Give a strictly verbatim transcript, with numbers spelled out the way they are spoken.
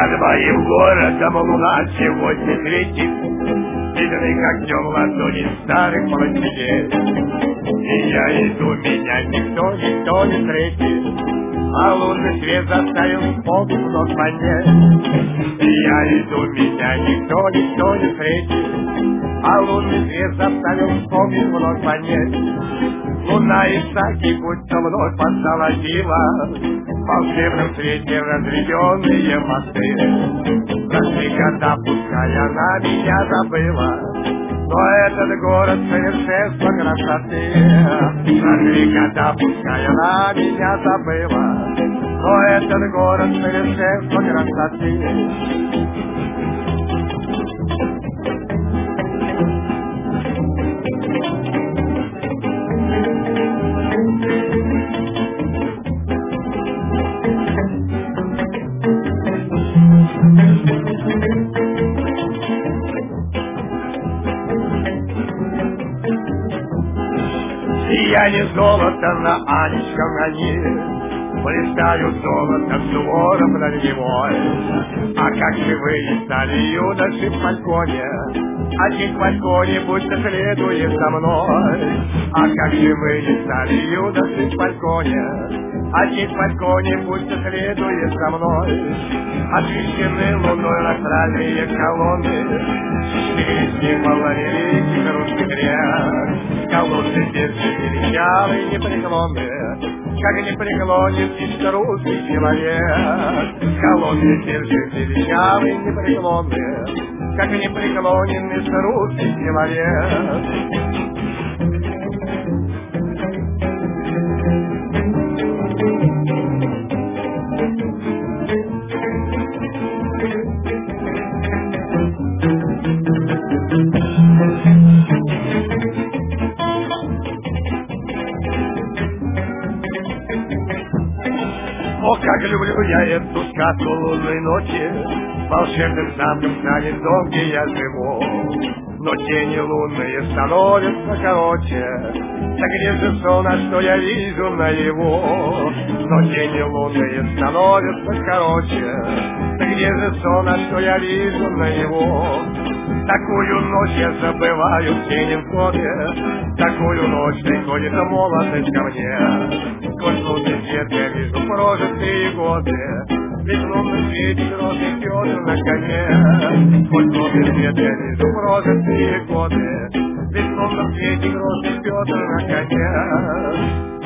Над моим городом луна сегодня светит, видный когтем ладони старых площадей. И я иду, меня никто, никто не встретит, а лунный свет заставил вспомнить вновь мне. И я иду, меня никто, никто не встретит, а лунный свет заставил вспомнить вновь мне. Луна Исаки будто вновь позолотила в волшебном свете разведенные мосты. Прошли года, пускай она меня забыла, но этот город совершенства красоты. Прошли года, пускай она меня забыла, но этот город совершенства красоты. Я не золото на Анечком они, блистают золотом сувором над Невой. А как живые стали юноши в балконе, один в балконе будто следует за мной. А как живые стали юноши в балконе, один в балконе будто следует за мной. Освещены луной астральные колонны, через символы великих русских рек. Колонны держи величавый непреклонные, как не преклонен чисто русский человек. Колонны держи величавый непреклонные, как не преклонен чисто русский человек. О, как люблю я эту сказку лунной ночи, волшебным замком станет дом, где я живу. Но тени лунные становятся короче, да где же сон, а что я вижу наяву? Но тени лунные становятся короче, да где же сон, а что я вижу наяву? Такую ночь я забываю в тени входе, такую ночь приходит молодость ко мне. Сквозь лунный свет я вижу прожитые годы, ведь в лунном свете грозный Петр на коне. Сквозь лунный свет я вижу прожитые годы, ведь в лунном свете грозный Петр на коне.